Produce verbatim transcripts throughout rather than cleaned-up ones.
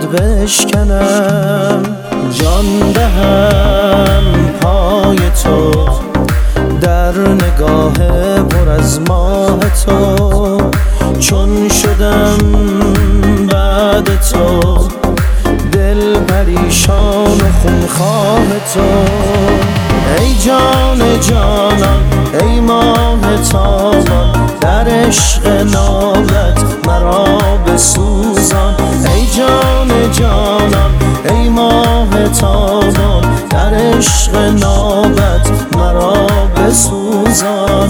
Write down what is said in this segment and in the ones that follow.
دلت بشکنم، جان دهم پای تو در نگاه پر از ماه تو. چون شدم بعد تو دل پریشان و خونخواه تو. ای جان جانان ای ماه تابان، در عشق نابت مرا بسوزان. ای جان جانان ای ماه تابان، در عشق نابت مرا بسوزان.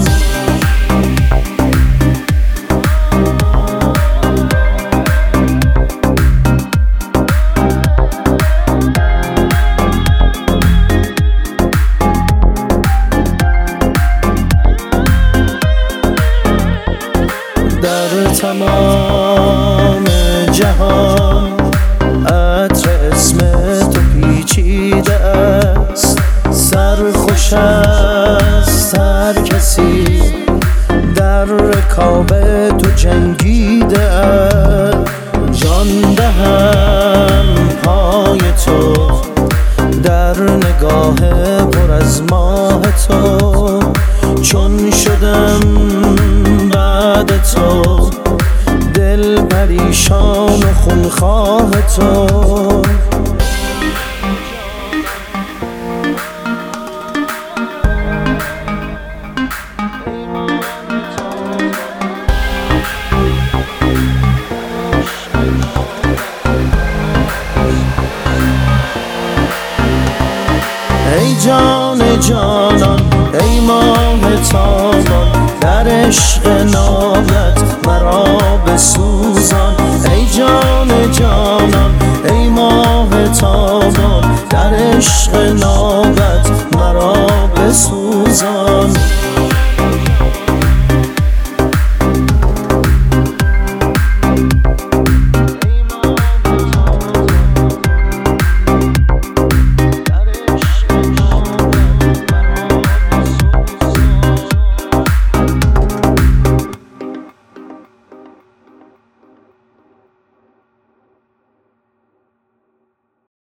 در تمام جهان عطر اسم تو پیچیده است، سرخوش است هر کسی در رکاب تو جنگیده است. جان دهم پای تو در نگاه پر از ماه تو. چون شدم بعد تو دل پریشان و خونخواه تو. ای جان جانان ای ماه تابان، در عشق نابت مرا بسوزان. ای جان جانان ای ماه تابان، در عشق نابت مرا بسوزان.